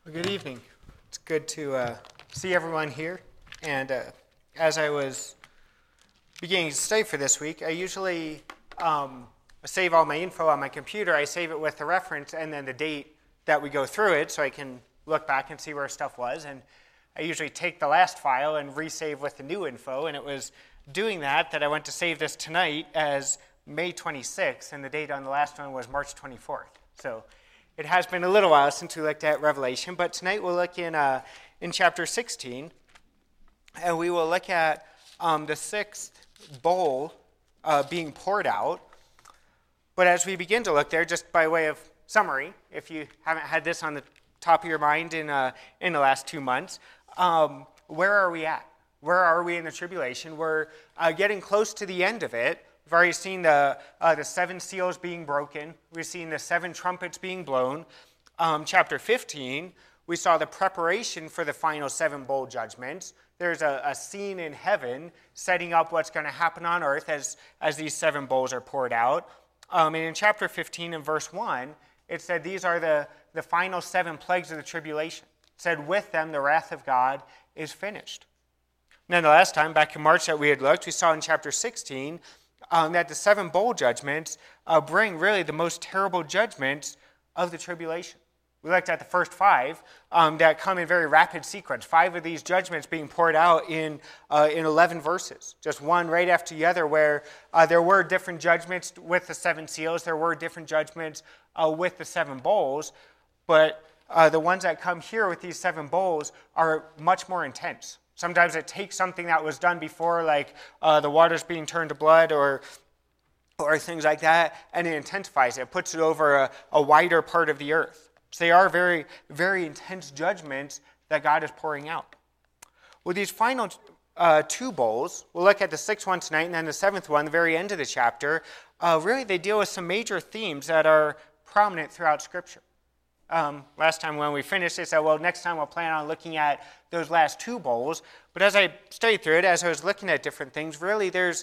Well, good evening. It's good to see everyone here. And as I was beginning to study for this week, I usually save all my info on my computer. I save it with the reference and then the date that we go through it so I can look back and see where stuff was. And I usually take the last file and resave with the new info. And it was doing that I went to save this tonight as May 26th, and the date on the last one was March 24th. So it has been a little while since we looked at Revelation, but tonight we'll look in chapter 16, and we will look at the sixth bowl being poured out. But as we begin to look there, just by way of summary, if you haven't had this on the top of your mind in the last 2 months, where are we at? Where are we in the tribulation? We're getting close to the end of it. We've already seen the seven seals being broken. We've seen the seven trumpets being blown. Chapter 15, we saw the preparation for the final seven bowl judgments. There's a scene in heaven setting up what's going to happen on earth as these seven bowls are poured out. And in chapter 15 and verse 1, it said these are the final seven plagues of the tribulation. It said with them the wrath of God is finished. Then the last time, back in March that we had looked, we saw in chapter 16 that the seven bowl judgments bring really the most terrible judgments of the tribulation. We looked at the first five that come in very rapid sequence. 5 of these judgments being poured out in 11 verses, just one right after the other, where there were different judgments with the seven seals, there were different judgments with the seven bowls, but the ones that come here with these seven bowls are much more intense. Sometimes it takes something that was done before, like the waters being turned to blood or things like that, and it intensifies it, puts it over a wider part of the earth. So they are very, very intense judgments that God is pouring out. With these final 2 bowls, we'll look at the 6th one tonight and then the 7th one, the very end of the chapter. Really, they deal with some major themes that are prominent throughout Scripture. Last time when we finished, they said, well, next time we'll plan on looking at those last 2 bowls. But as I studied through it, as I was looking at different things, really there's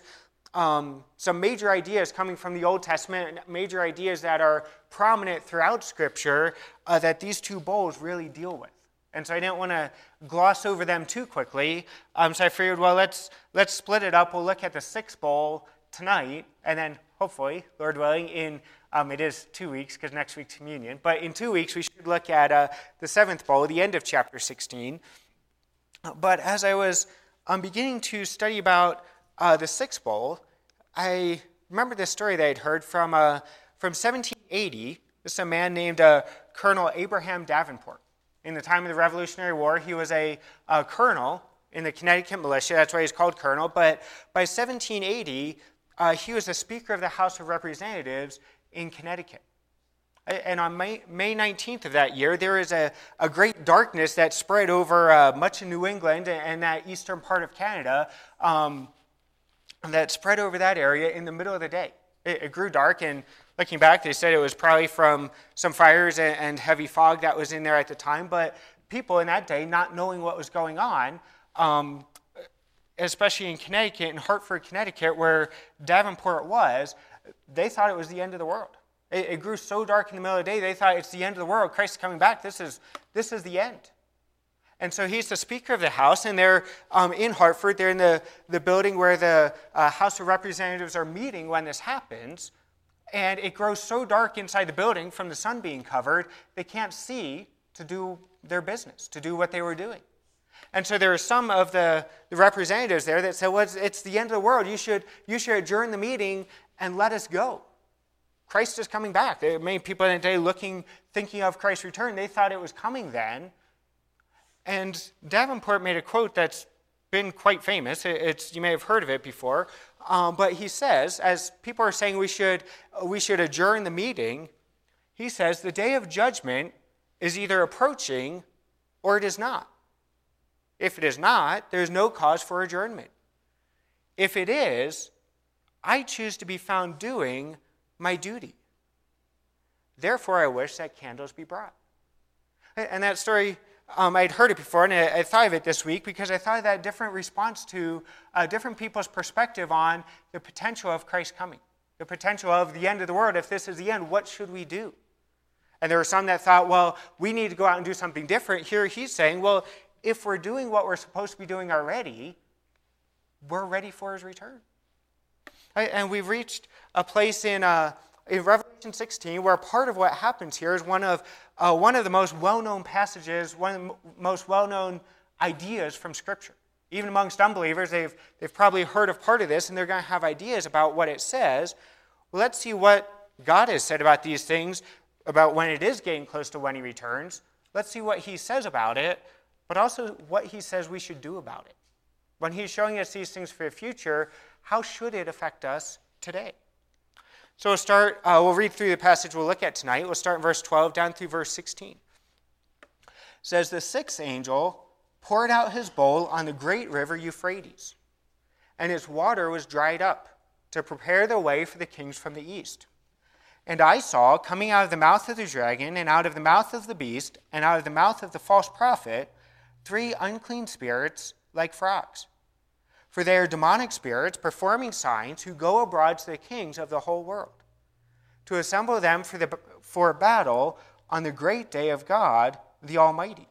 some major ideas coming from the Old Testament, major ideas that are prominent throughout Scripture that these 2 bowls really deal with. And so I didn't want to gloss over them too quickly. So I figured, well, let's split it up. We'll look at the 6th bowl tonight, and then hopefully, Lord willing, in it is 2 weeks because next week's communion. But in 2 weeks, we should look at the 7th bowl, the end of chapter 16. But as I was beginning to study about the 6th bowl, I remember this story that I'd heard from 1780. This is a man named Colonel Abraham Davenport. In the time of the Revolutionary War, he was a colonel in the Connecticut militia. That's why he's called colonel. But by 1780, he was the Speaker of the House of Representatives in Connecticut. And on May 19th of that year, there is a great darkness that spread over much of New England and that eastern part of Canada that spread over that area in the middle of the day. It grew dark, and looking back, they said it was probably from some fires and heavy fog that was in there at the time, but people in that day, not knowing what was going on, especially in Connecticut, in Hartford, Connecticut, where Davenport was, they thought it was the end of the world. It grew so dark in the middle of the day, they thought it's the end of the world. Christ is coming back. This is the end. And so he's the Speaker of the House, and they're in Hartford. They're in the building where the House of Representatives are meeting when this happens. And it grows so dark inside the building from the sun being covered, they can't see to do their business, to do what they were doing. And so there are some of the representatives there that said, well, it's the end of the world. You should adjourn the meeting and let us go. Christ is coming back. There are many people in the day thinking of Christ's return. They thought it was coming then. And Davenport made a quote that's been quite famous. You may have heard of it before. But he says, as people are saying we should adjourn the meeting, he says, the day of judgment is either approaching or it is not. If it is not, there is no cause for adjournment. If it is, I choose to be found doing my duty. Therefore, I wish that candles be brought. And that story, I'd heard it before, and I thought of it this week because I thought of that different response to different people's perspective on the potential of Christ coming, the potential of the end of the world. If this is the end, what should we do? And there were some that thought, well, we need to go out and do something different. Here he's saying, well, if we're doing what we're supposed to be doing already, we're ready for his return. Right? And we've reached a place in Revelation 16 where part of what happens here is one of the most well-known passages, one of the most well-known ideas from Scripture. Even amongst unbelievers, they've probably heard of part of this, and they're going to have ideas about what it says. Well, let's see what God has said about these things, about when it is getting close to when he returns. Let's see what he says about it, but also what he says we should do about it. When he's showing us these things for the future, how should it affect us today? So we'll read through the passage we'll look at tonight. We'll start in verse 12 down through verse 16. It says, "The sixth angel poured out his bowl on the great river Euphrates, and its water was dried up to prepare the way for the kings from the east. And I saw, coming out of the mouth of the dragon, and out of the mouth of the beast, and out of the mouth of the false prophet, 3 unclean spirits like frogs. For they are demonic spirits performing signs who go abroad to the kings of the whole world, to assemble them for battle on the great day of God the Almighty.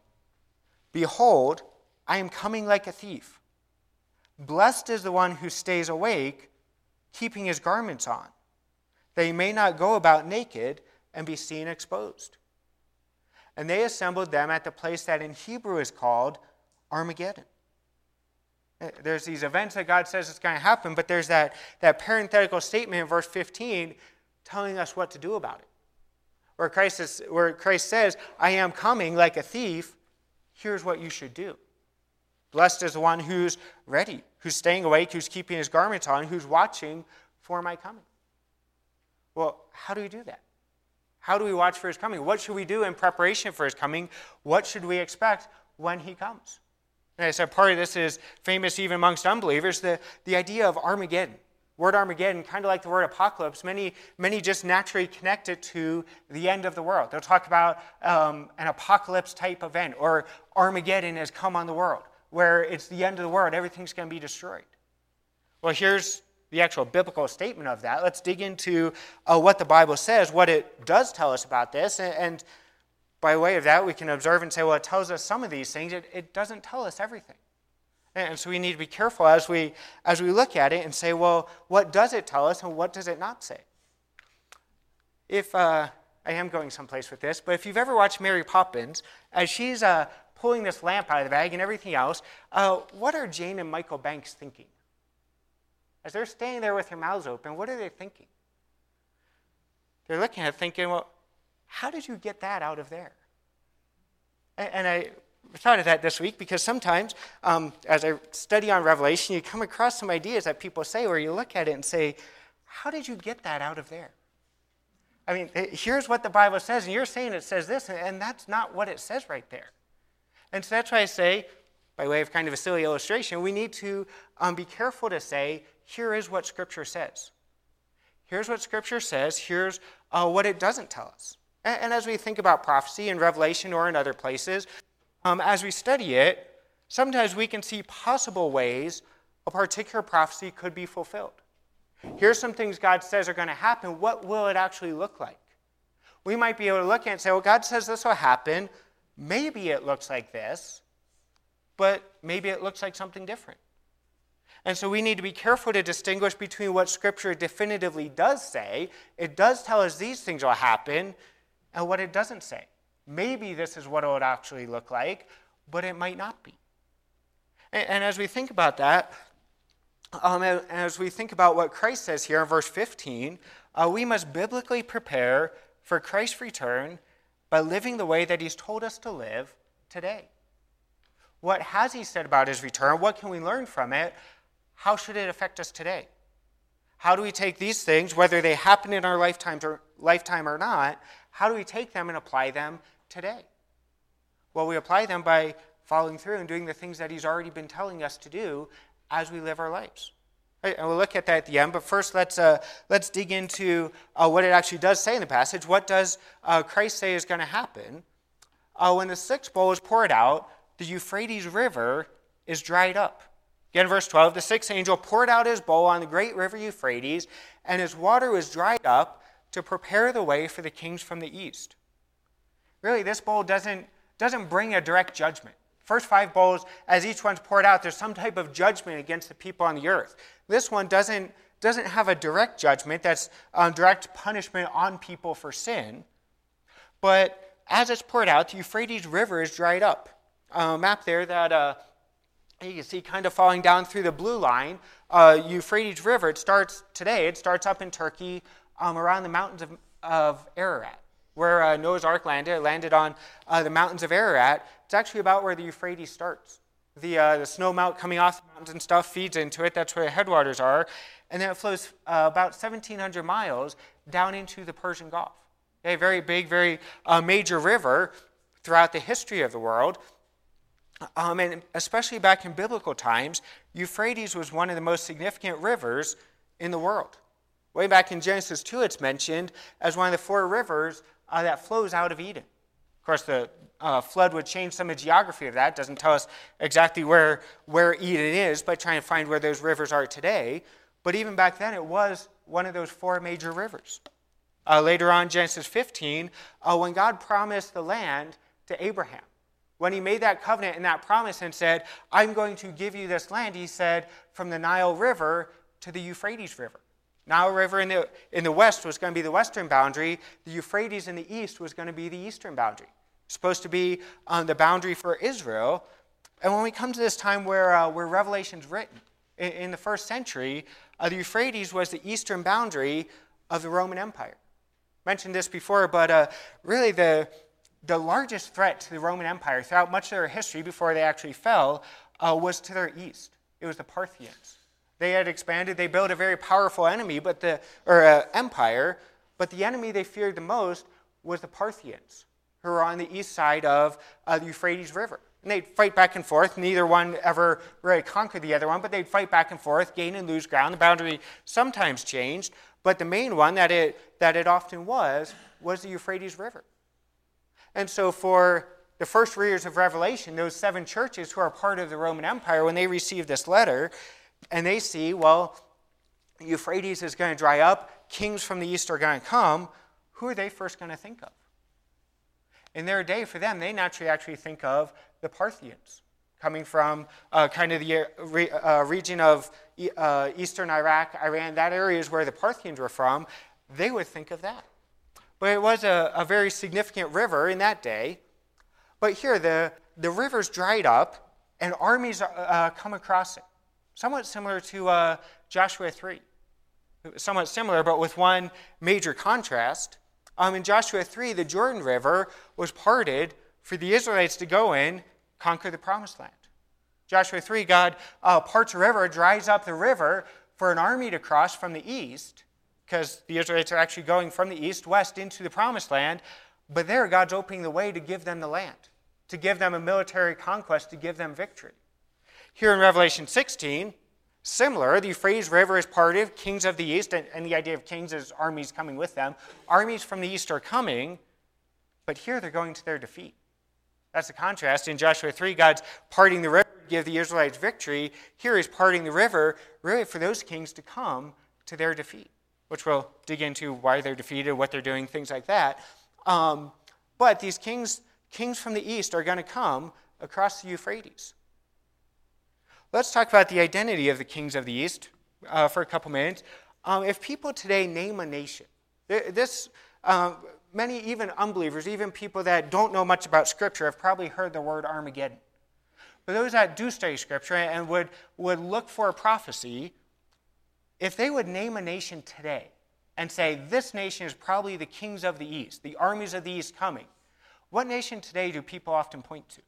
Behold, I am coming like a thief. Blessed is the one who stays awake, keeping his garments on, that he may not go about naked and be seen exposed. And they assembled them at the place that in Hebrew is called Armageddon." There's these events that God says is going to happen, but there's that parenthetical statement in verse 15 telling us what to do about it. Where Christ says, "I am coming like a thief, here's what you should do." Blessed is the one who's ready, who's staying awake, who's keeping his garments on, who's watching for my coming. Well, how do we do that? How do we watch for his coming? What should we do in preparation for his coming? What should we expect when he comes? And I said part of this is famous even amongst unbelievers, the idea of Armageddon. Word Armageddon, kind of like the word apocalypse, many just naturally connect it to the end of the world. They'll talk about an apocalypse type event, or Armageddon has come on the world, where it's the end of the world, everything's going to be destroyed. Well, here's the actual biblical statement of that. Let's dig into what the Bible says, what it does tell us about this, and by way of that, we can observe and say, well, it tells us some of these things. It doesn't tell us everything. And so we need to be careful as we look at it and say, well, what does it tell us and what does it not say? If I am going someplace with this, but if you've ever watched Mary Poppins, as she's pulling this lamp out of the bag and everything else, what are Jane and Michael Banks thinking? As they're standing there with their mouths open, what are they thinking? They're looking at it thinking, well, how did you get that out of there? And I thought of that this week because sometimes, as I study on Revelation, you come across some ideas that people say where you look at it and say, how did you get that out of there? I mean, here's what the Bible says, and you're saying it says this, and that's not what it says right there. And so that's why I say, by way of kind of a silly illustration, we need to be careful to say, here is what Scripture says. Here's what Scripture says. Here's what it doesn't tell us. And as we think about prophecy in Revelation or in other places, as we study it, sometimes we can see possible ways a particular prophecy could be fulfilled. Here's some things God says are going to happen. What will it actually look like? We might be able to look at it and say, well, God says this will happen. Maybe it looks like this, but maybe it looks like something different. And so we need to be careful to distinguish between what Scripture definitively does say. It does tell us these things will happen, and what it doesn't say. Maybe this is what it would actually look like, but it might not be. And as we think about that, as we think about what Christ says here in verse 15, we must biblically prepare for Christ's return by living the way that he's told us to live today. What has he said about his return? What can we learn from it? How should it affect us today? How do we take these things, whether they happen in our lifetime or not, how do we take them and apply them today? Well, we apply them by following through and doing the things that he's already been telling us to do as we live our lives. Right, and we'll look at that at the end, but first let's dig into what it actually does say in the passage. What does Christ say is going to happen? When the sixth bowl is poured out, the Euphrates River is dried up. Again, verse 12, the sixth angel poured out his bowl on the great river Euphrates, and his water was dried up to prepare the way for the kings from the east. really this bowl doesn't bring a direct judgment. First 5 bowls, as each one's poured out, there's some type of judgment against the people on the earth. This one doesn't have a direct judgment that's direct punishment on people for sin. But as it's poured out, the Euphrates River is dried up. Map there that you can see kind of falling down through the blue line. Euphrates River, it starts up in Turkey around the mountains of Ararat, where Noah's Ark landed. It landed on the mountains of Ararat. It's actually about where the Euphrates starts. The snow melt coming off the mountains and stuff feeds into it. That's where the headwaters are. And then it flows about 1,700 miles down into the Persian Gulf. A very big, very major river throughout the history of the world. And especially back in biblical times, Euphrates was one of the most significant rivers in the world. Way back in Genesis 2, it's mentioned as one of the 4 rivers that flows out of Eden. Of course, the flood would change some of the geography of that. It doesn't tell us exactly where Eden is, but trying to find where those rivers are today. But even back then, it was one of those 4 major rivers. Later on, Genesis 15, when God promised the land to Abraham, when he made that covenant and that promise and said, I'm going to give you this land, he said, from the Nile River to the Euphrates River. Nile River in the west was going to be the western boundary. The Euphrates in the east was going to be the eastern boundary. It's supposed to be the boundary for Israel. And when we come to this time where Revelation's written, in the first century, the Euphrates was the eastern boundary of the Roman Empire. Mentioned this before, but really the largest threat to the Roman Empire throughout much of their history before they actually fell was to their east. It was the Parthians. They had expanded. They built a very powerful empire, but the enemy they feared the most was the Parthians, who were on the east side of the Euphrates River. And they'd fight back and forth. Neither one ever really conquered the other one, but they'd fight back and forth, gain and lose ground. The boundary sometimes changed, but the main one that it often was the Euphrates River. And so for the first readers of Revelation, those 7 churches who are part of the Roman Empire, when they receive this letter, and they see, well, Euphrates is going to dry up, kings from the east are going to come, who are they first going to think of? In their day, for them, they naturally actually think of the Parthians, coming from kind of the region of eastern Iraq, Iran. That area is where the Parthians were from. They would think of that. But it was a very significant river in that day. But here, the river's dried up, and armies come across it. Somewhat similar to Joshua 3. Somewhat similar, but with one major contrast. In Joshua 3, the Jordan River was parted for the Israelites to go in, conquer the Promised Land. Joshua 3, God parts the river, dries up the river for an army to cross from the east, because the Israelites are actually going from the east west into the Promised Land. But there, God's opening the way to give them the land, to give them a military conquest, to give them victory. Here in Revelation 16, similar, the Euphrates River is parted, kings of the east, and the idea of kings is armies coming with them. Armies from the east are coming, but here they're going to their defeat. That's the contrast. In Joshua 3, God's parting the river to give the Israelites victory. Here he's parting the river really for those kings to come to their defeat, which we'll dig into why they're defeated, what they're doing, things like that. But these kings from the east are going to come across the Euphrates. Let's talk about the identity of the kings of the east for a couple minutes. If people today name a nation, many even unbelievers, even people that don't know much about Scripture, have probably heard the word Armageddon. But those that do study Scripture and would look for a prophecy, if they would name a nation today and say, this nation is probably the kings of the east, the armies of the east coming, what nation today do people often point to?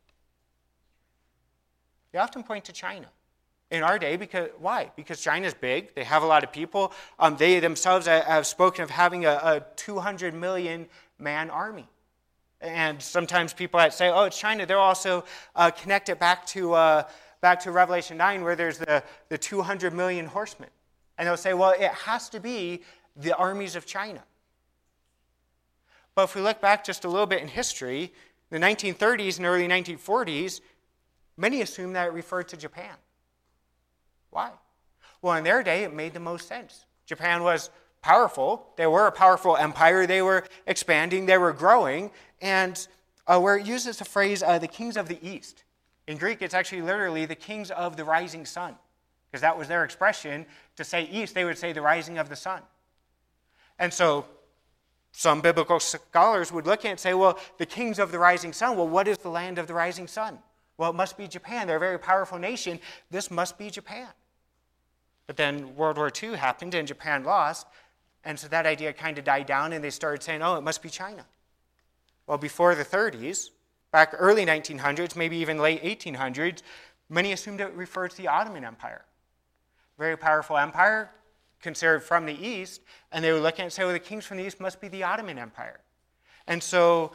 They often point to China. In our day, why? Because China's big, they have a lot of people. They themselves have spoken of having a 200 million man army. And sometimes people that say, oh, it's China, they'll also connect it back to Revelation 9, where there's the 200 million horsemen. And they'll say, well, it has to be the armies of China. But if we look back just a little bit in history, the 1930s and early 1940s, many assume that it referred to Japan. Why? Well, in their day, it made the most sense. Japan was powerful. They were a powerful empire. They were expanding. They were growing. And where it uses the phrase, the kings of the east. In Greek, it's actually literally the kings of the rising sun, because that was their expression. To say east, they would say the rising of the sun. And so some biblical scholars would look at it and say, well, the kings of the rising sun, well, what is the land of the rising sun? Well, it must be Japan. They're a very powerful nation. This must be Japan. But then World War II happened and Japan lost, and so that idea kind of died down, and they started saying, oh, it must be China. Well, before the 30s, back early 1900s, maybe even late 1800s, many assumed it referred to the Ottoman Empire. Very powerful empire, considered from the east, and they would look at it and say, well, the kings from the east must be the Ottoman Empire. And so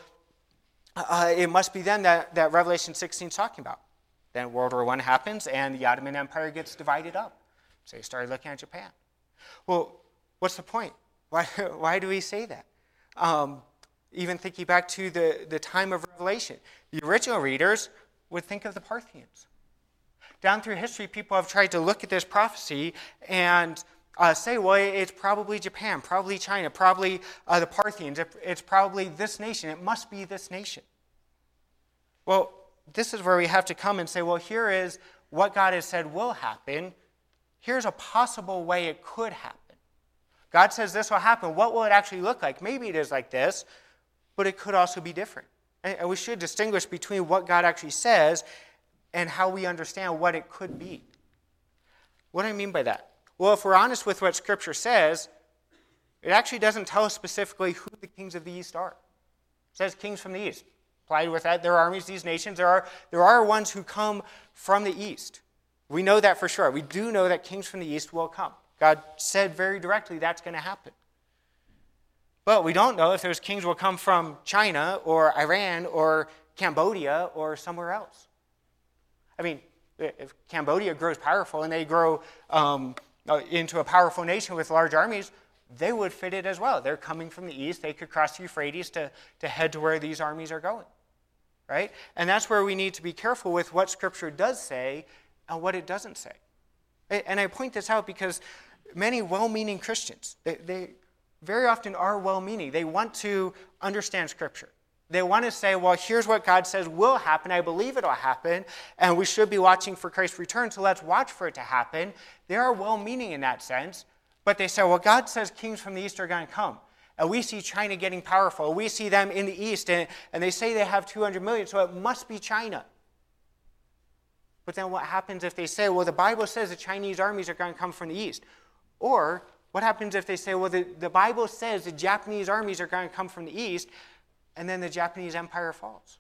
it must be then that Revelation 16 is talking about. Then World War I happens, and the Ottoman Empire gets divided up. So they started looking at Japan. Well, what's the point? Why do we say that? Even thinking back to the time of Revelation, the original readers would think of the Parthians. Down through history, people have tried to look at this prophecy and say, well, it's probably Japan, probably China, probably the Parthians. It's probably this nation. It must be this nation. Well, this is where we have to come and say, well, here is what God has said will happen. Here's a possible way it could happen. God says this will happen. What will it actually look like? Maybe it is like this, but it could also be different. And we should distinguish between what God actually says and how we understand what it could be. What do I mean by that? Well, if we're honest with what Scripture says, it actually doesn't tell us specifically who the kings of the East are. It says kings from the East. Applied with that, there are armies, these nations. There are ones who come from the East. We know that for sure. We do know that kings from the East will come. God said very directly that's going to happen. But we don't know if those kings will come from China or Iran or Cambodia or somewhere else. I mean, if Cambodia grows powerful and they grow into a powerful nation with large armies, they would fit it as well. They're coming from the east. They could cross the Euphrates to head to where these armies are going, right? And that's where we need to be careful with what Scripture does say and what it doesn't say. And I point this out because many well-meaning Christians, they very often are well-meaning. They want to understand Scripture. They want to say, well, here's what God says will happen. I believe it will happen, and we should be watching for Christ's return, so let's watch for it to happen. They are well-meaning in that sense, but they say, well, God says kings from the east are going to come, and we see China getting powerful. We see them in the east, and they say they have 200 million, so it must be China. But then what happens if they say, well, the Bible says the Chinese armies are going to come from the east? Or what happens if they say, well, the Bible says the Japanese armies are going to come from the east, and then the Japanese empire falls?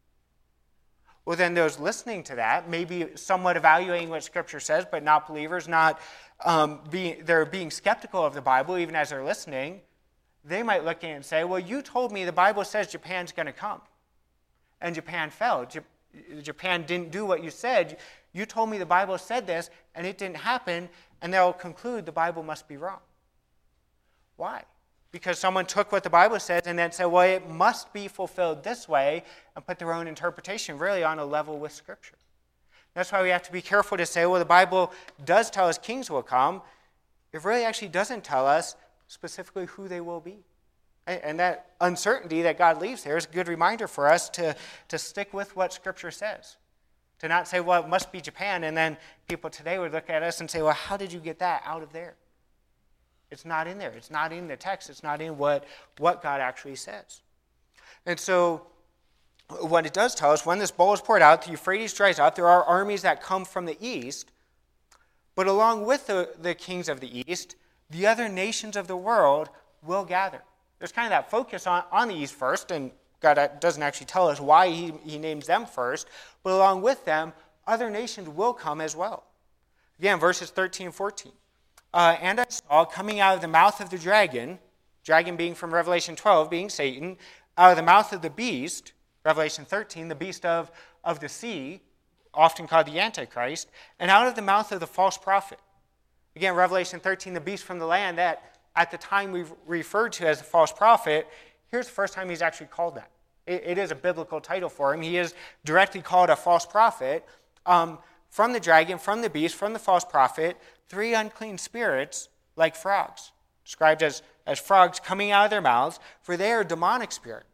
Well, then those listening to that, maybe somewhat evaluating what Scripture says, but not believers, they're being skeptical of the Bible even as they're listening, they might look in and say, well, you told me the Bible says Japan's going to come, and Japan fell. Japan didn't do what you said. You told me the Bible said this, and it didn't happen, and they'll conclude the Bible must be wrong. Why? Because someone took what the Bible says and then said, well, it must be fulfilled this way, and put their own interpretation really on a level with Scripture. That's why we have to be careful to say, well, the Bible does tell us kings will come. It really actually doesn't tell us specifically who they will be. And that uncertainty that God leaves there is a good reminder for us to stick with what Scripture says. To not say, well, it must be Japan, and then people today would look at us and say, well, how did you get that out of there? It's not in there. It's not in the text. It's not in what God actually says. And so what it does tell us, when this bowl is poured out, the Euphrates dries up, there are armies that come from the east, but along with the kings of the east, the other nations of the world will gather. There's kind of that focus on the east first, and God doesn't actually tell us why he names them first, but along with them, other nations will come as well. Again, verses 13 and 14. And I saw coming out of the mouth of the dragon being from Revelation 12, being Satan, out of the mouth of the beast, Revelation 13, the beast of the sea, often called the Antichrist, and out of the mouth of the false prophet. Again, Revelation 13, the beast from the land that at the time we referred to as the false prophet, here's the first time he's actually called that. It is a biblical title for him. He is directly called a false prophet. From the dragon, from the beast, from the false prophet, 3 unclean spirits like frogs, described as frogs coming out of their mouths, for they are demonic spirits.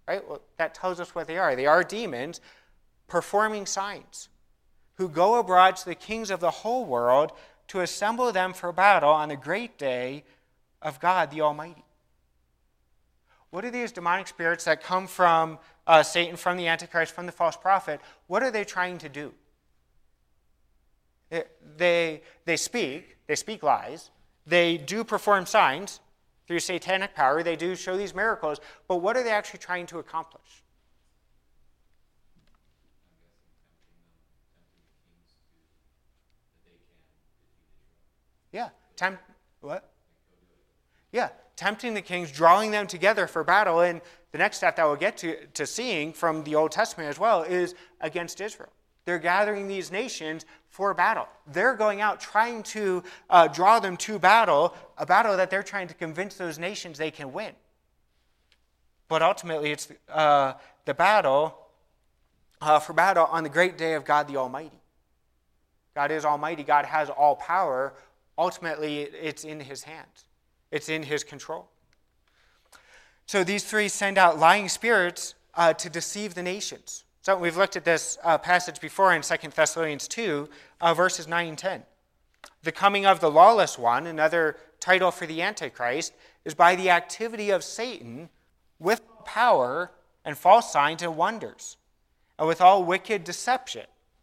right? Well, that tells us what they are. They are demons performing signs who go abroad to the kings of the whole world to assemble them for battle on the great day of God the Almighty. What are these demonic spirits that come from Satan, from the Antichrist, from the false prophet? What are they trying to do? They speak lies. They do perform signs through satanic power. They do show these miracles. But what are they actually trying to accomplish? Yeah. What? Yeah. Tempting the kings, drawing them together for battle. And the next step that we'll get to seeing from the Old Testament as well is against Israel. They're gathering these nations for battle. They're going out trying to draw them to battle, a battle that they're trying to convince those nations they can win. But ultimately, it's the battle for battle on the great day of God the Almighty. God is Almighty. God has all power. Ultimately, it's in His hands. It's in His control. So these three send out lying spirits to deceive the nations. So we've looked at this passage before in 2 Thessalonians 2, verses 9 and 10. The coming of the lawless one, another title for the Antichrist, is by the activity of Satan with power and false signs and wonders, and with all wicked deception.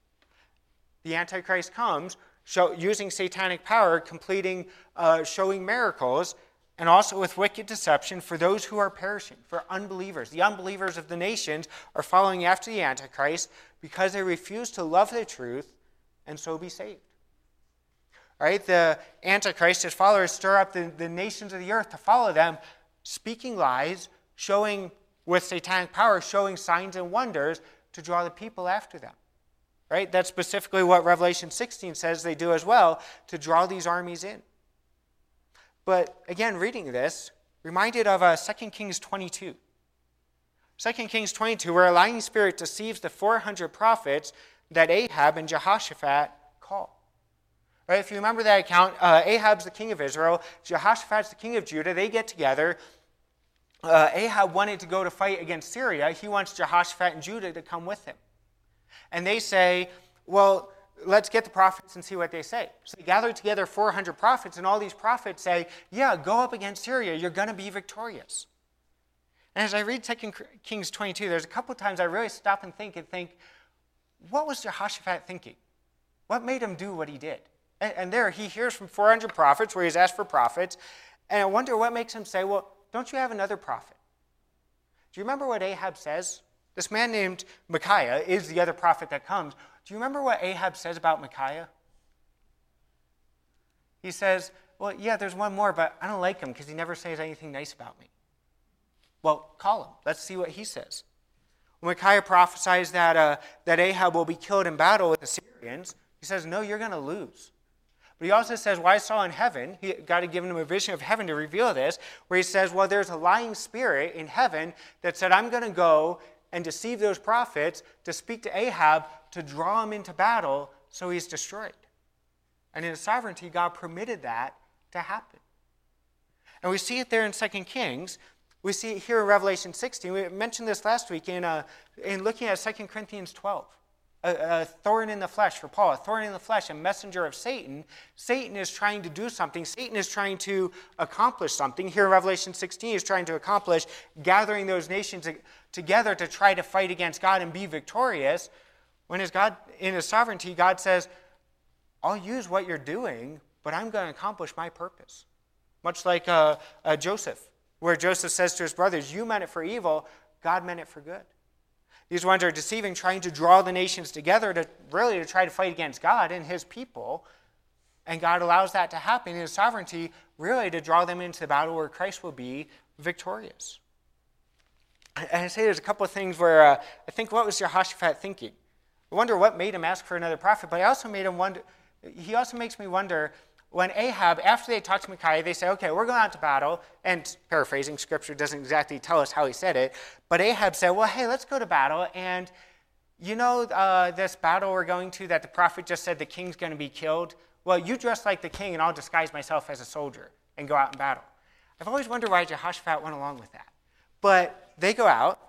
The Antichrist comes using satanic power, showing miracles, and also with wicked deception for those who are perishing, for unbelievers. The unbelievers of the nations are following after the Antichrist because they refuse to love the truth and so be saved. All right, the Antichrist, his followers, stir up the nations of the earth to follow them, speaking lies, showing with satanic power, showing signs and wonders to draw the people after them. Right? That's specifically what Revelation 16 says they do as well, to draw these armies in. But again, reading this, reminded of 2 Kings 22. 2 Kings 22, where a lying spirit deceives the 400 prophets that Ahab and Jehoshaphat call. Right? If you remember that account, Ahab's the king of Israel, Jehoshaphat's the king of Judah. They get together. Ahab wanted to go to fight against Syria. He wants Jehoshaphat and Judah to come with him. And they say, well, let's get the prophets and see what they say. So they gather together 400 prophets, and all these prophets say, yeah, go up against Syria. You're going to be victorious. And as I read 2 Kings 22, there's a couple of times I really stop and think, what was Jehoshaphat thinking? What made him do what he did? And there he hears from 400 prophets, where he's asked for prophets, and I wonder what makes him say, well, don't you have another prophet? Do you remember what Ahab says? This man named Micaiah is the other prophet that comes. Do you remember what Ahab says about Micaiah? He says, well, yeah, there's one more, but I don't like him because he never says anything nice about me. Well, call him. Let's see what he says. When Micaiah prophesies that Ahab will be killed in battle with the Syrians, he says, no, you're going to lose. But he also says, well, I saw in heaven, God had given him a vision of heaven to reveal this, where he says, well, there's a lying spirit in heaven that said, I'm going to go and deceive those prophets to speak to Ahab to draw him into battle so he's destroyed. And in his sovereignty, God permitted that to happen. And we see it there in 2 Kings. We see it here in Revelation 16. We mentioned this last week in looking at 2 Corinthians 12. A thorn in the flesh for Paul, a thorn in the flesh, a messenger of Satan. Satan is trying to do something. Satan is trying to accomplish something. Here in Revelation 16, he's trying to accomplish gathering those nations together to try to fight against God and be victorious. When in his sovereignty, God says, I'll use what you're doing, but I'm going to accomplish my purpose. Much like Joseph, where Joseph says to his brothers, you meant it for evil, God meant it for good. These ones are deceiving, trying to draw the nations together to try to fight against God and his people. And God allows that to happen in his sovereignty, really to draw them into the battle where Christ will be victorious. And I say there's a couple of things where I think, what was Jehoshaphat thinking? I wonder what made him ask for another prophet, but he also makes me wonder, when Ahab, after they talked to Micaiah, they say, okay, we're going out to battle, and paraphrasing, Scripture doesn't exactly tell us how he said it, but Ahab said, well, hey, let's go to battle, and you know this battle we're going to that the prophet just said the king's going to be killed? Well, you dress like the king, and I'll disguise myself as a soldier and go out and battle. I've always wondered why Jehoshaphat went along with that. But they go out,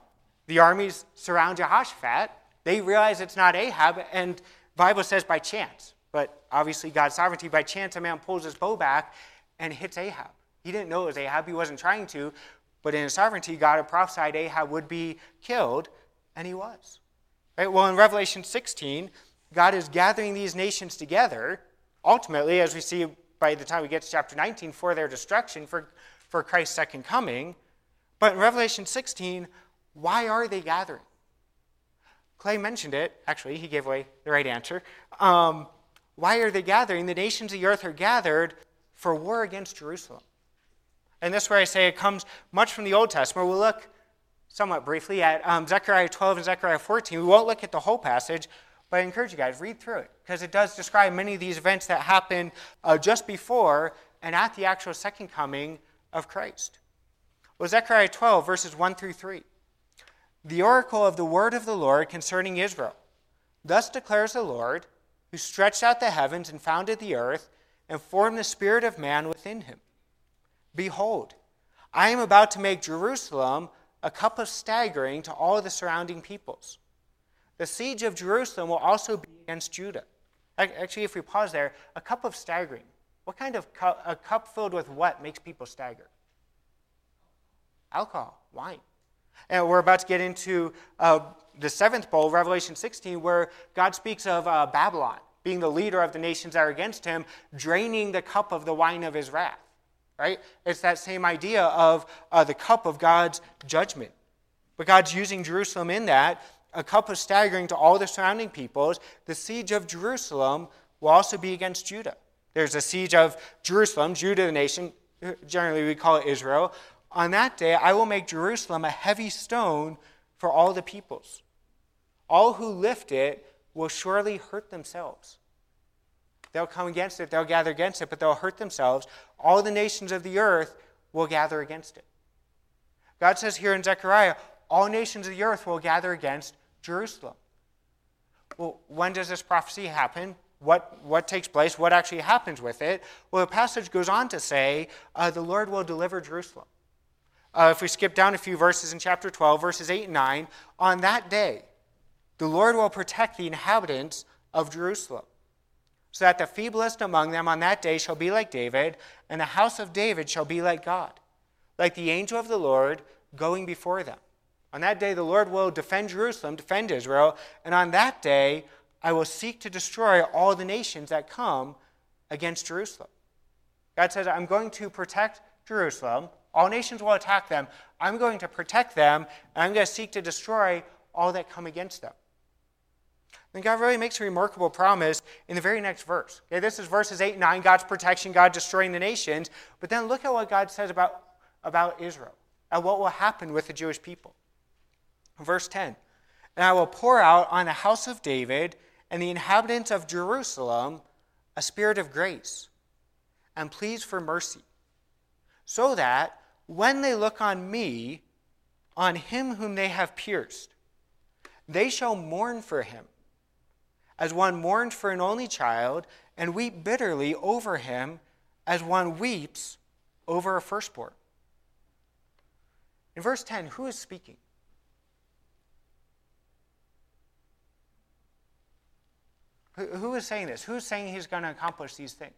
The armies surround Jehoshaphat. They realize it's not Ahab, and the Bible says by chance. But obviously God's sovereignty, by chance a man pulls his bow back and hits Ahab. He didn't know it was Ahab. He wasn't trying to. But in his sovereignty, God had prophesied Ahab would be killed, and he was. Right? Well, in Revelation 16, God is gathering these nations together, ultimately, as we see by the time we get to chapter 19, for their destruction, for Christ's second coming. But in Revelation 16, why are they gathering? Clay mentioned it. Actually, he gave away the right answer. Why are they gathering? The nations of the earth are gathered for war against Jerusalem. And this is where I say it comes much from the Old Testament. We'll look somewhat briefly at Zechariah 12 and Zechariah 14. We won't look at the whole passage, but I encourage you guys, read through it, because it does describe many of these events that happen just before and at the actual second coming of Christ. Well, Zechariah 12, verses 1 through 3. The oracle of the word of the Lord concerning Israel. Thus declares the Lord, who stretched out the heavens and founded the earth and formed the spirit of man within him. Behold, I am about to make Jerusalem a cup of staggering to all the surrounding peoples. The siege of Jerusalem will also be against Judah. Actually, if we pause there, a cup of staggering. What kind of cup? A cup filled with what makes people stagger? Alcohol, wine. And we're about to get into the seventh bowl, Revelation 16, where God speaks of Babylon being the leader of the nations that are against him, draining the cup of the wine of his wrath. Right? It's that same idea of the cup of God's judgment. But God's using Jerusalem in that, a cup of staggering to all the surrounding peoples. The siege of Jerusalem will also be against Judah. There's a siege of Jerusalem, Judah the nation, generally we call it Israel. On that day, I will make Jerusalem a heavy stone for all the peoples. All who lift it will surely hurt themselves. They'll come against it, they'll gather against it, but they'll hurt themselves. All the nations of the earth will gather against it. God says here in Zechariah, all nations of the earth will gather against Jerusalem. Well, when does this prophecy happen? What takes place? What actually happens with it? Well, the passage goes on to say, the Lord will deliver Jerusalem. If we skip down a few verses in chapter 12, verses 8 and 9, on that day, the Lord will protect the inhabitants of Jerusalem, so that the feeblest among them on that day shall be like David, and the house of David shall be like God, like the angel of the Lord going before them. On that day, the Lord will defend Jerusalem, defend Israel, and on that day, I will seek to destroy all the nations that come against Jerusalem. God says, I'm going to protect Jerusalem. All nations will attack them. I'm going to protect them, and I'm going to seek to destroy all that come against them. Then God really makes a remarkable promise in the very next verse. Okay, this is verses 8 and 9, God's protection, God destroying the nations. But then look at what God says about Israel and what will happen with the Jewish people. Verse 10, and I will pour out on the house of David and the inhabitants of Jerusalem a spirit of grace and pleas for mercy, so that when they look on me, on him whom they have pierced, they shall mourn for him, as one mourned for an only child, and weep bitterly over him, as one weeps over a firstborn. In verse 10, who is speaking? Who is saying this? Who's saying he's going to accomplish these things?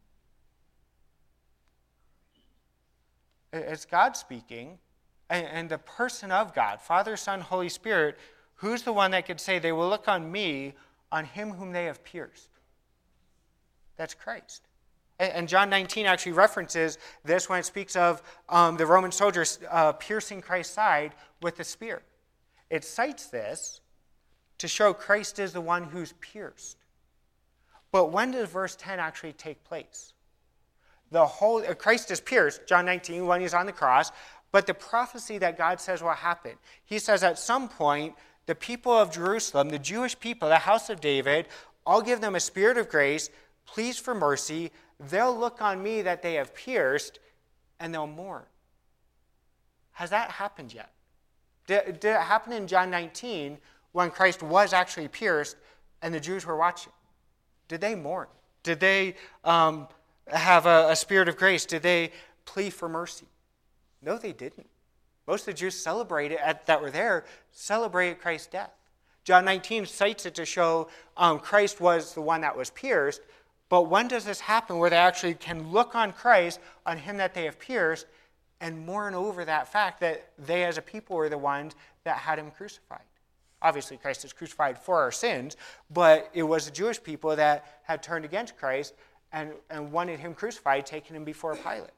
It's God speaking, and the person of God, Father, Son, Holy Spirit, who's the one that could say, they will look on me, on him whom they have pierced? That's Christ. And John 19 actually references this when it speaks of the Roman soldiers piercing Christ's side with the spear. It cites this to show Christ is the one who's pierced. But when does verse 10 actually take place? Christ is pierced, John 19, when he's on the cross, but the prophecy that God says will happen. He says at some point, the people of Jerusalem, the Jewish people, the house of David, I'll give them a spirit of grace, pleas for mercy. They'll look on me that they have pierced, and they'll mourn. Has that happened yet? Did it happen in John 19 when Christ was actually pierced and the Jews were watching? Did they mourn? Did they have a spirit of grace? Did they plea for mercy? No, they didn't. most of the Jews that were there celebrated Christ's death. John 19 cites it to show Christ was the one that was pierced. But when does this happen where they actually can look on Christ, on him that they have pierced, and mourn over that fact that they as a people were the ones that had him crucified? Obviously, Christ is crucified for our sins, but it was the Jewish people that had turned against Christ and wanted him crucified, taking him before Pilate.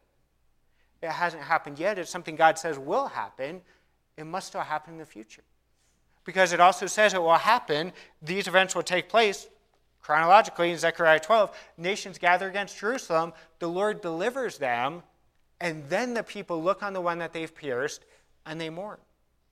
It hasn't happened yet. It's something God says will happen. It must still happen in the future. Because it also says it will happen. These events will take place chronologically in Zechariah 12. Nations gather against Jerusalem. The Lord delivers them. And then the people look on the one that they've pierced and they mourn.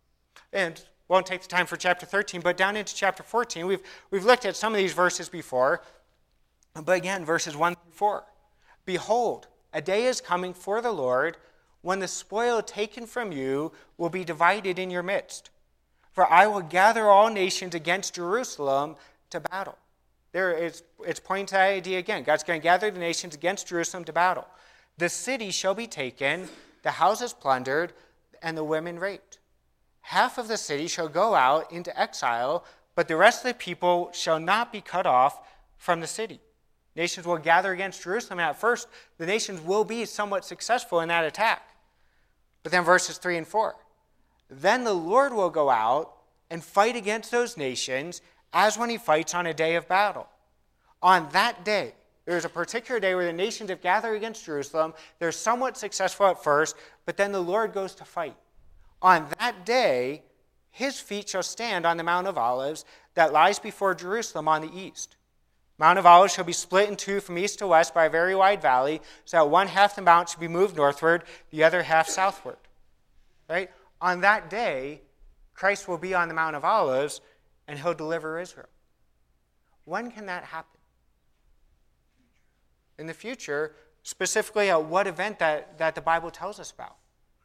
And won't take the time for chapter 13, but down into chapter 14, we've looked at some of these verses before. But again, verses 1 through 4. Behold, a day is coming for the Lord when the spoil taken from you will be divided in your midst. For I will gather all nations against Jerusalem to battle. It's pointing to that idea again. God's going to gather the nations against Jerusalem to battle. The city shall be taken, the houses plundered, and the women raped. Half of the city shall go out into exile, but the rest of the people shall not be cut off from the city. Nations will gather against Jerusalem, and at first the nations will be somewhat successful in that attack. But then verses 3 and 4. Then the Lord will go out and fight against those nations as when he fights on a day of battle. On that day, there's a particular day where the nations have gathered against Jerusalem. They're somewhat successful at first, but then the Lord goes to fight. On that day, his feet shall stand on the Mount of Olives that lies before Jerusalem on the east. Mount of Olives shall be split in two from east to west by a very wide valley, so that one half the mount should be moved northward, the other half southward. Right? On that day, Christ will be on the Mount of Olives, and he'll deliver Israel. When can that happen? In the future, specifically at what event that the Bible tells us about.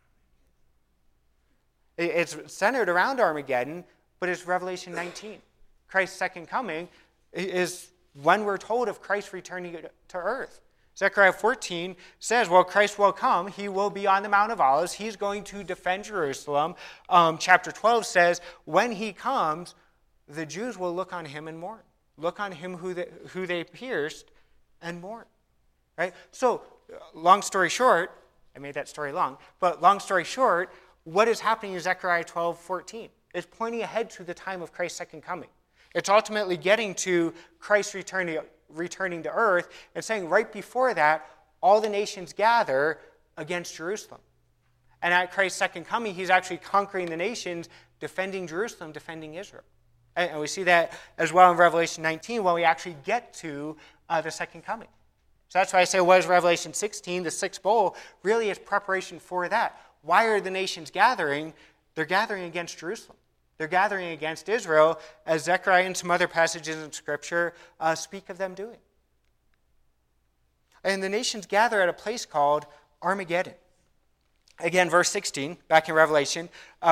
It's centered around Armageddon, but it's Revelation 19. Christ's second coming is when we're told of Christ returning to earth. Zechariah 14 says, well, Christ will come. He will be on the Mount of Olives. He's going to defend Jerusalem. Chapter 12 says, when he comes, the Jews will look on him and mourn. Look on him who they pierced and mourn. Right? So, long story short, I made that story long, but long story short, what is happening in Zechariah 12:14? It's pointing ahead to the time of Christ's second coming. It's ultimately getting to Christ returning to earth and saying right before that, all the nations gather against Jerusalem. And at Christ's second coming, he's actually conquering the nations, defending Jerusalem, defending Israel. And we see that as well in Revelation 19 when we actually get to the second coming. So that's why I say, what is Revelation 16, the sixth bowl? Really, it's preparation for that. Why are the nations gathering? They're gathering against Jerusalem. They're gathering against Israel, as Zechariah and some other passages in Scripture speak of them doing. And the nations gather at a place called Armageddon. Again, verse 16, back in Revelation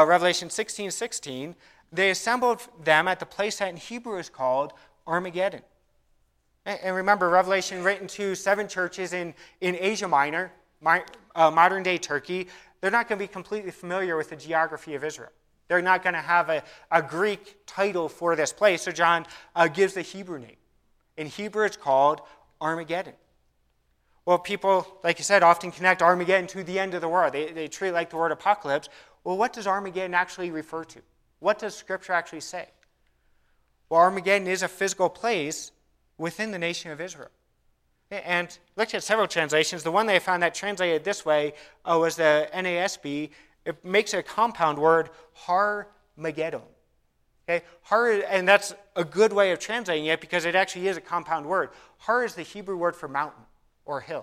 16:16, they assembled them at the place that in Hebrew is called Armageddon. And remember, Revelation written to 7 churches in Asia Minor, modern-day Turkey. They're not going to be completely familiar with the geography of Israel. They're not going to have a Greek title for this place, so John gives the Hebrew name. In Hebrew, it's called Armageddon. Well, people, like you said, often connect Armageddon to the end of the world. They treat it like the word apocalypse. Well, what does Armageddon actually refer to? What does Scripture actually say? Well, Armageddon is a physical place within the nation of Israel. And looked at several translations. The one that I found that translated this way was the NASB. It makes it a compound word, Har-Megiddo. Okay? Har, and that's a good way of translating it because it actually is a compound word. Har is the Hebrew word for mountain or hill.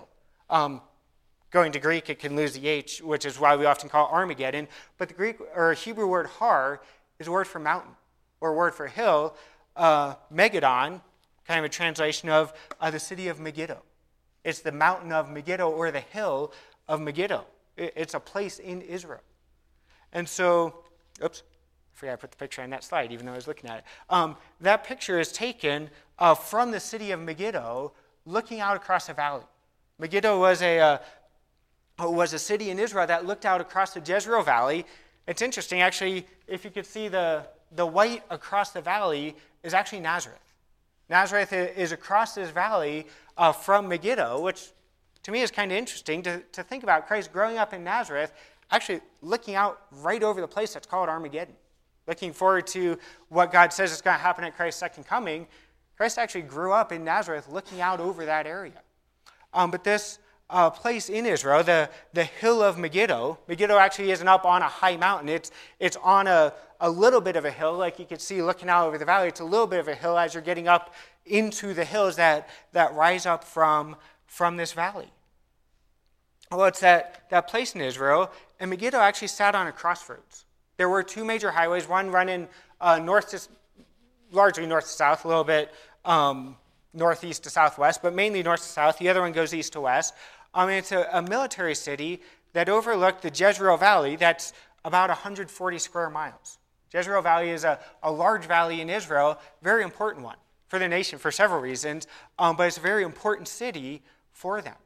Going to Greek, it can lose the H, which is why we often call it Armageddon. But the Greek or Hebrew word har is a word for mountain or a word for hill. Megiddon, kind of a translation of the city of Megiddo. It's the mountain of Megiddo or the hill of Megiddo. It's a place in Israel. And so, oops, I forgot to put the picture on that slide even though I was looking at it. That picture is taken from the city of Megiddo looking out across a valley. Megiddo was a city in Israel that looked out across the Jezreel Valley, It's interesting, actually, if you could see the white across the valley is actually Nazareth. Nazareth is across this valley from Megiddo, which to me is kind of interesting to think about Christ growing up in Nazareth, actually looking out right over the place that's called Armageddon. Looking forward to what God says is going to happen at Christ's second coming. Christ actually grew up in Nazareth looking out over that area. But this place in Israel, the hill of Megiddo, Megiddo actually isn't up on a high mountain. It's on a little bit of a hill, like you could see looking out over the valley. It's a little bit of a hill as you're getting up into the hills that rise up from this valley. Well, it's that place in Israel, and Megiddo actually sat on a crossroads. There were two major highways, one running largely north to south, a little bit northeast to southwest, but mainly north to south. The other one goes east to west. It's a military city that overlooked the Jezreel Valley. That's about 140 square miles. Jezreel Valley is a large valley in Israel, very important one for the nation for several reasons, but it's a very important city for them.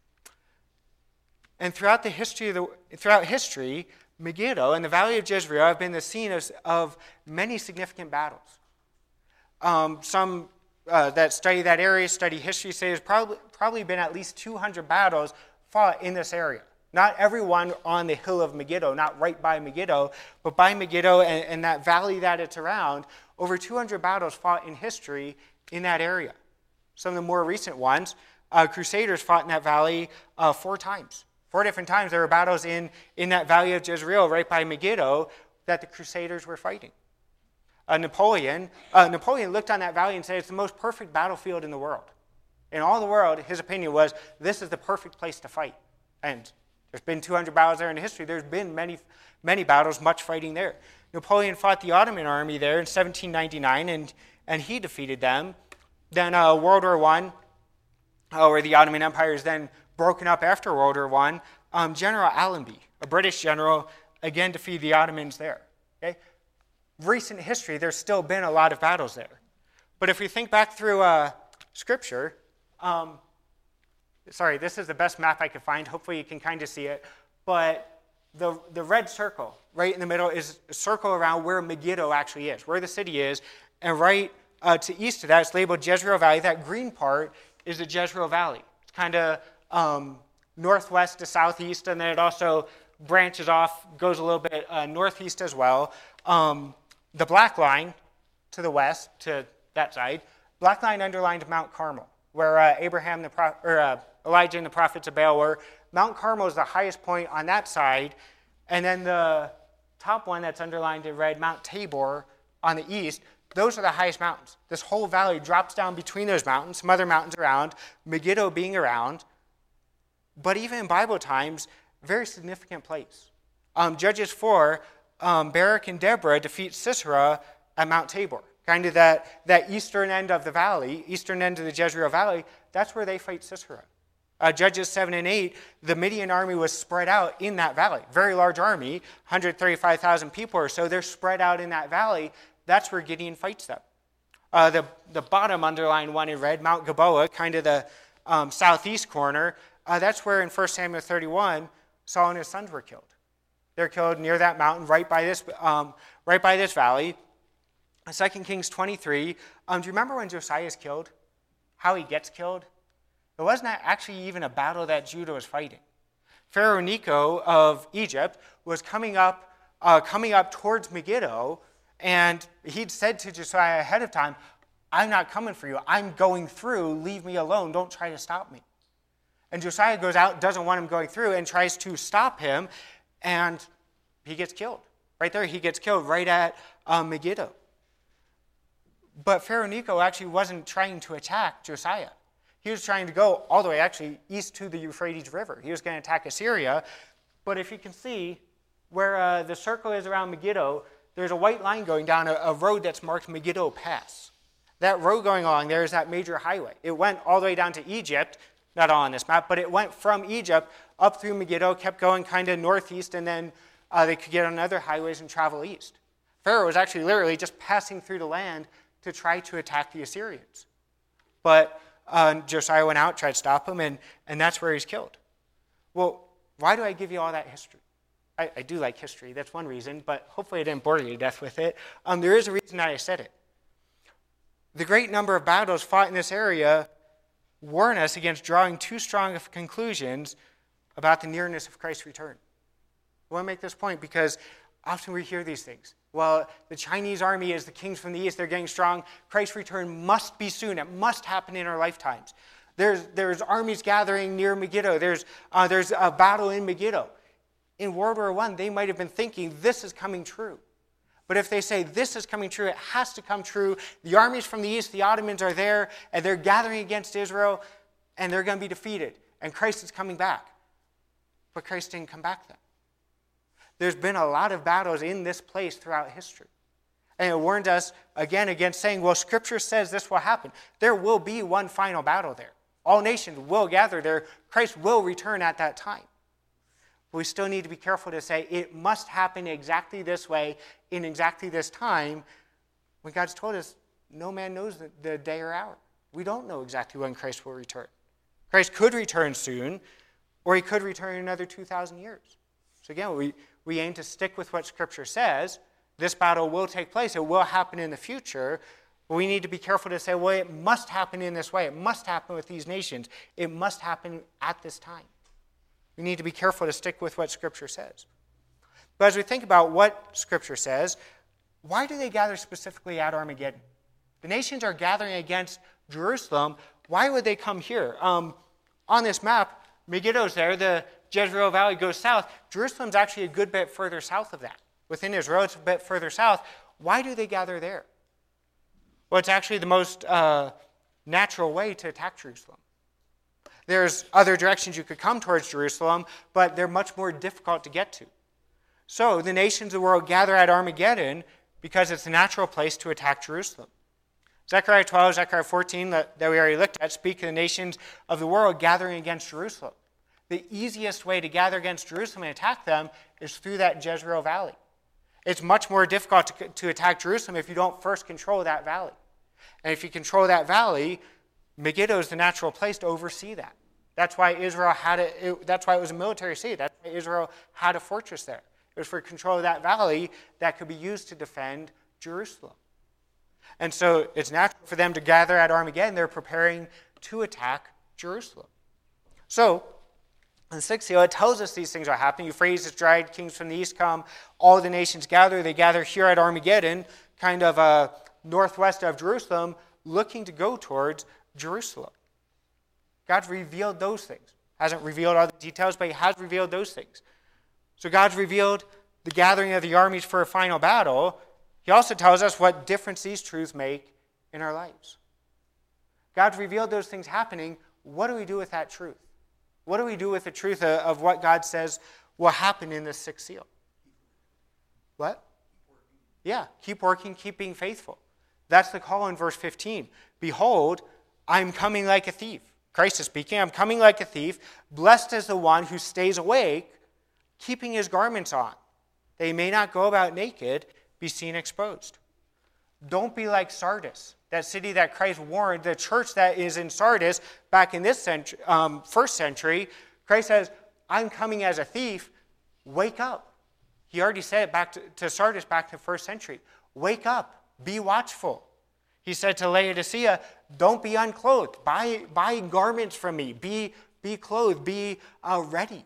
And throughout history, Megiddo and the Valley of Jezreel have been the scene of many significant battles. Some that study that area, study history, say there's probably been at least 200 battles fought in this area. Not everyone on the hill of Megiddo, not right by Megiddo, but by Megiddo and that valley that it's around, over 200 battles fought in history in that area. Some of the more recent ones, Crusaders fought in that valley 4 times. 4 different times there were battles in that valley of Jezreel right by Megiddo that the Crusaders were fighting. Napoleon looked on that valley and said it's the most perfect battlefield in the world. In all the world, his opinion was this is the perfect place to fight. And there's been 200 battles there in history. There's been many battles, much fighting there. Napoleon fought the Ottoman army there in 1799, and he defeated them. Then World War I, where the Ottoman Empire is then broken up after World War I, General Allenby, a British general, again defeated the Ottomans there. Okay? Recent history, there's still been a lot of battles there. But if we think back through Scripture, this is the best map I could find. Hopefully you can kind of see it. But the red circle right in the middle is a circle around where Megiddo actually is, where the city is. And right to east of that, it's labeled Jezreel Valley. That green part is the Jezreel Valley. It's kind of northwest to southeast, and then it also branches off, goes a little bit northeast as well. The black line to the west, to that side, black line underlined Mount Carmel, where Elijah and the prophets of Baal were. Mount Carmel is the highest point on that side, and then the top one that's underlined in red, Mount Tabor on the east, those are the highest mountains. This whole valley drops down between those mountains, some other mountains around, Megiddo being around, but even in Bible times, very significant place. Judges 4, Barak and Deborah defeat Sisera at Mount Tabor. Kind of that eastern end of the valley, eastern end of the Jezreel Valley, that's where they fight Sisera. Judges 7 and 8, the Midian army was spread out in that valley. Very large army, 135,000 people or so. They're spread out in that valley. That's where Gideon fights them. The bottom underlined one in red, Mount Gilboa, kind of the southeast corner, that's where in 1 Samuel 31, Saul and his sons were killed. They're killed near that mountain, right by this valley. 2 Kings 23. Do you remember when Josiah is killed? How he gets killed? It wasn't actually even a battle that Judah was fighting. Pharaoh Necho of Egypt was coming up towards Megiddo, and he'd said to Josiah ahead of time, I'm not coming for you. I'm going through. Leave me alone. Don't try to stop me. And Josiah goes out, doesn't want him going through, and tries to stop him, and he gets killed. Right there, he gets killed right at Megiddo. But Pharaoh Necho actually wasn't trying to attack Josiah. He was trying to go all the way actually east to the Euphrates River. He was going to attack Assyria. But if you can see where the circle is around Megiddo, there's a white line going down a road that's marked Megiddo Pass. That road going along there is that major highway. It went all the way down to Egypt, not all on this map, but it went from Egypt up through Megiddo, kept going kind of northeast, and then they could get on other highways and travel east. Pharaoh was actually literally just passing through the land to try to attack the Assyrians. But Josiah went out, tried to stop him, and that's where he's killed. Well, why do I give you all that history? I do like history. That's one reason, but hopefully I didn't bore you to death with it. There is a reason that I said it. The great number of battles fought in this area warn us against drawing too strong of conclusions about the nearness of Christ's return. I want to make this point because often we hear these things. Well, the Chinese army is the kings from the east. They're getting strong. Christ's return must be soon. It must happen in our lifetimes. There's armies gathering near Megiddo. There's a battle in Megiddo. In World War I, they might have been thinking this is coming true. But if they say this is coming true, it has to come true. The armies from the east, the Ottomans, are there, and they're gathering against Israel, and they're going to be defeated. And Christ is coming back. But Christ didn't come back then. There's been a lot of battles in this place throughout history. And it warns us, again, against saying, well, Scripture says this will happen. There will be one final battle there. All nations will gather there. Christ will return at that time. But we still need to be careful to say it must happen exactly this way in exactly this time when God's told us no man knows the day or hour. We don't know exactly when Christ will return. Christ could return soon, or he could return in another 2,000 years. So again, we aim to stick with what Scripture says. This battle will take place. It will happen in the future. But we need to be careful to say, well, it must happen in this way. It must happen with these nations. It must happen at this time. We need to be careful to stick with what Scripture says. But as we think about what Scripture says, why do they gather specifically at Armageddon? The nations are gathering against Jerusalem. Why would they come here? On this map, Megiddo's there. The Jezreel Valley goes south. Jerusalem's actually a good bit further south of that. Within Israel, it's a bit further south. Why do they gather there? Well, it's actually the most natural way to attack Jerusalem. There's other directions you could come towards Jerusalem, but they're much more difficult to get to. So the nations of the world gather at Armageddon because it's a natural place to attack Jerusalem. Zechariah 12, Zechariah 14, that we already looked at, speak of the nations of the world gathering against Jerusalem. The easiest way to gather against Jerusalem and attack them is through that Jezreel Valley. It's much more difficult to attack Jerusalem if you don't first control that valley. And if you control that valley, Megiddo is the natural place to oversee that. That's why Israel that's why it was a military city. That's why Israel had a fortress there. It was for control of that valley that could be used to defend Jerusalem. And so it's natural for them to gather at Armageddon. They're preparing to attack Jerusalem. So, in the sixth seal, it tells us these things are happening. Euphrates is dried, kings from the east come, all the nations gather. They gather here at Armageddon, kind of northwest of Jerusalem, looking to go towards Jerusalem. God's revealed those things. Hasn't revealed all the details, but he has revealed those things. So God's revealed the gathering of the armies for a final battle. He also tells us what difference these truths make in our lives. God's revealed those things happening. What do we do with that truth? What do we do with the truth of what God says will happen in this sixth seal? What? Yeah, keep working, keep being faithful. That's the call in verse 15. Behold, I'm coming like a thief. Christ is speaking. I'm coming like a thief. Blessed is the one who stays awake, keeping his garments on. They may not go about naked, be seen exposed. Don't be like Sardis, that city that Christ warned, the church that is in Sardis back in this century, first century. Christ says, I'm coming as a thief. Wake up. He already said it back to Sardis back in the first century. Wake up. Be watchful. He said to Laodicea, don't be unclothed. Buy garments from me. Be clothed. Be ready.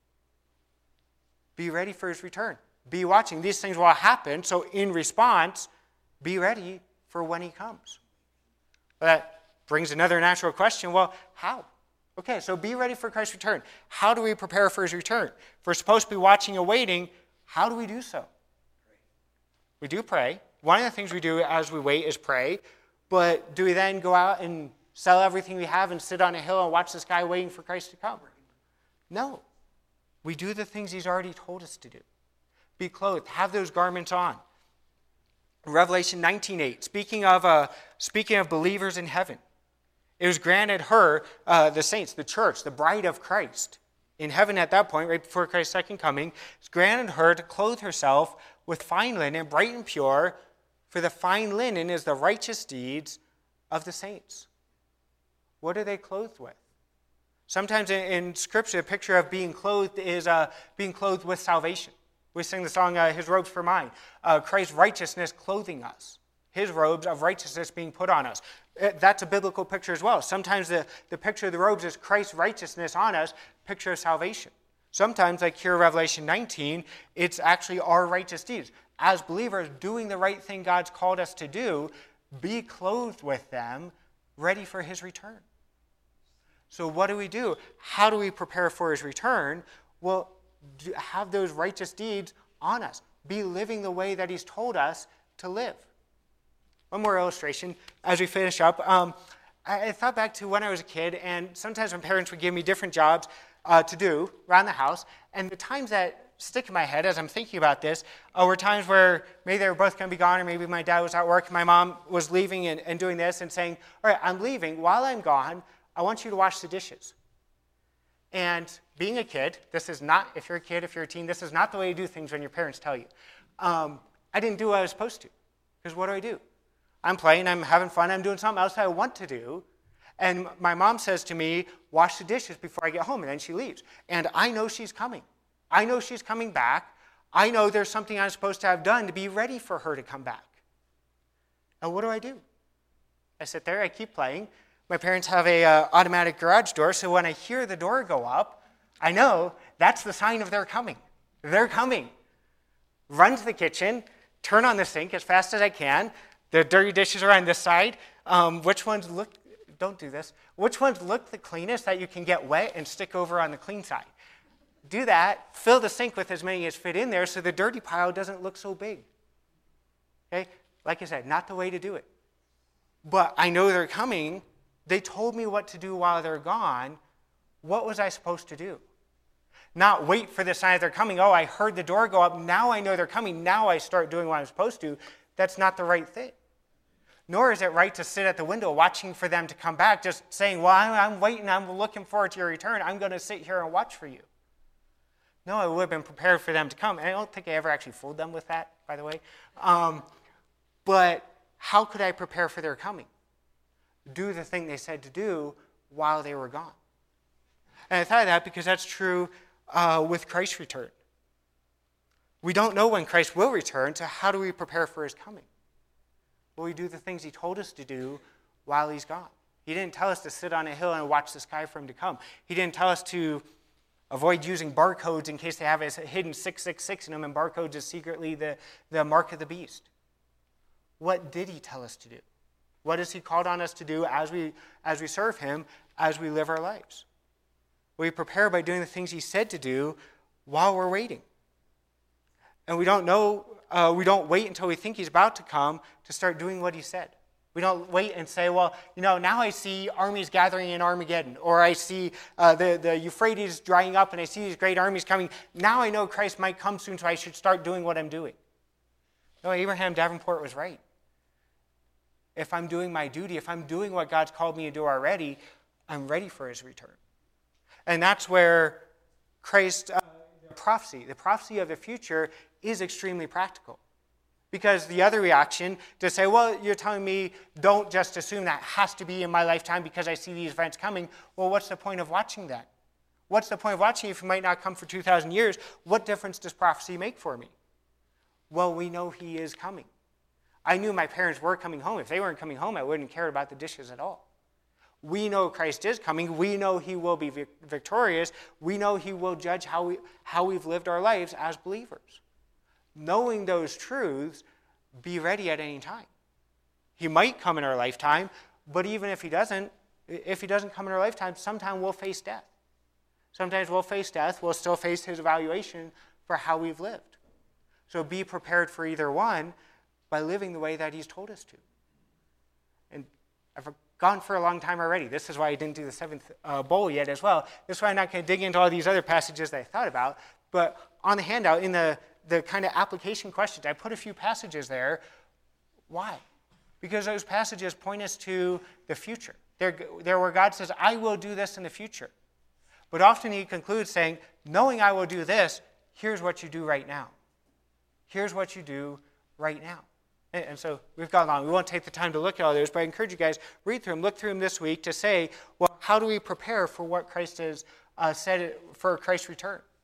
Be ready for his return. Be watching. These things will happen. So in response, be ready for when he comes. That brings another natural question. Well, how? Okay, so be ready for Christ's return. How do we prepare for his return? If we're supposed to be watching and waiting, how do we do so? We do pray. One of the things we do as we wait is pray. But do we then go out and sell everything we have and sit on a hill and watch the sky waiting for Christ to come? No. We do the things he's already told us to do. Be clothed. Have those garments on. Revelation 19:8, speaking of believers in heaven, it was granted her, the saints, the church, the bride of Christ, in heaven at that point, right before Christ's second coming, it's granted her to clothe herself with fine linen, bright and pure, for the fine linen is the righteous deeds of the saints. What are they clothed with? Sometimes in Scripture, a picture of being clothed is being clothed with salvation. We sing the song, His robes for mine. Christ's righteousness clothing us. His robes of righteousness being put on us. That's a biblical picture as well. Sometimes the picture of the robes is Christ's righteousness on us, picture of salvation. Sometimes, like here in Revelation 19, it's actually our righteous deeds. As believers, doing the right thing God's called us to do, be clothed with them, ready for his return. So what do? How do we prepare for his return? Well, have those righteous deeds on us. Be living the way that he's told us to live. One more illustration as we finish up. I thought back to when I was a kid, and sometimes my parents would give me different jobs to do around the house. And the times that stick in my head as I'm thinking about this were times where maybe they were both going to be gone, or maybe my dad was at work and my mom was leaving and doing this and saying, all right, I'm leaving. While I'm gone, I want you to wash the dishes. And being a kid, this is not, if you're a kid, if you're a teen, this is not the way you do things when your parents tell you. I didn't do what I was supposed to. Because what do? I'm playing, I'm having fun, I'm doing something else that I want to do. And my mom says to me, wash the dishes before I get home, and then she leaves. And I know she's coming. I know she's coming back. I know there's something I'm supposed to have done to be ready for her to come back. And what do? I sit there, I keep playing. My parents have a automatic garage door, so when I hear the door go up, I know that's the sign of they're coming. They're coming. Run to the kitchen, turn on the sink as fast as I can. The dirty dishes are on this side. Which ones look, don't do this, which ones look the cleanest that you can get wet and stick over on the clean side? Do that, fill the sink with as many as fit in there so the dirty pile doesn't look so big. Okay? Like I said, not the way to do it. But I know they're coming. They told me what to do while they're gone. What was I supposed to do? Not wait for the sign that they're coming. Oh, I heard the door go up. Now I know they're coming. Now I start doing what I'm supposed to. That's not the right thing. Nor is it right to sit at the window watching for them to come back, just saying, well, I'm waiting. I'm looking forward to your return. I'm going to sit here and watch for you. No, I would have been prepared for them to come. And I don't think I ever actually fooled them with that, by the way. But how could I prepare for their coming? Do the thing they said to do while they were gone. And I thought of that because that's true with Christ's return. We don't know when Christ will return, so how do we prepare for his coming? Well, we do the things he told us to do while he's gone. He didn't tell us to sit on a hill and watch the sky for him to come. He didn't tell us to avoid using barcodes in case they have a hidden 666 in them, and barcodes is secretly the mark of the beast. What did he tell us to do? What has he called on us to do as we serve him, as we live our lives? We prepare by doing the things he said to do while we're waiting. And we don't wait until we think he's about to come to start doing what he said. We don't wait and say, well, now I see armies gathering in Armageddon, or I see the Euphrates drying up and I see these great armies coming. Now I know Christ might come soon, so I should start doing what I'm doing. No, Abraham Davenport was right. If I'm doing my duty, if I'm doing what God's called me to do already, I'm ready for his return. And that's where Christ, the prophecy of the future is extremely practical. Because the other reaction to say, well, you're telling me don't just assume that has to be in my lifetime because I see these events coming. Well, what's the point of watching that? What's the point of watching if it might not come for 2,000 years? What difference does prophecy make for me? Well, we know he is coming. I knew my parents were coming home. If they weren't coming home, I wouldn't care about the dishes at all. We know Christ is coming. We know he will be victorious. We know he will judge how we've lived our lives as believers. Knowing those truths, be ready at any time. He might come in our lifetime, but even if he doesn't come in our lifetime, sometime we'll face death. Sometimes we'll face death. We'll still face his evaluation for how we've lived. So be prepared for either one by living the way that he's told us to. And I've gone for a long time already. This is why I didn't do the seventh bowl yet as well. This is why I'm not going to dig into all these other passages that I thought about. But on the handout, in the kind of application questions, I put a few passages there. Why? Because those passages point us to the future. They're where God says, I will do this in the future. But often he concludes saying, knowing I will do this, here's what you do right now. Here's what you do right now. And so we've gone long. We won't take the time to look at all those, but I encourage you guys, read through them, look through them this week to say, well, how do we prepare for what Christ has said for Christ's return?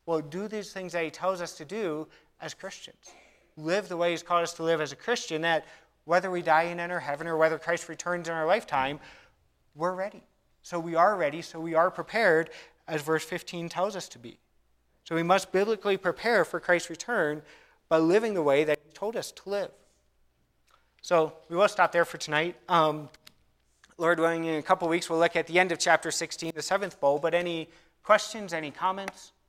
Well, do these things that he tells us to do as Christians. Live the way he's called us to live as a Christian, that whether we die and enter heaven or whether Christ returns in our lifetime, we're ready. So we are ready, so we are prepared, as verse 15 tells us to be. So we must biblically prepare for Christ's return by living the way that he told us to live. So we will stop there for tonight. Lord willing, in a couple weeks, we'll look at the end of chapter 16, the seventh bowl. But any questions, any comments?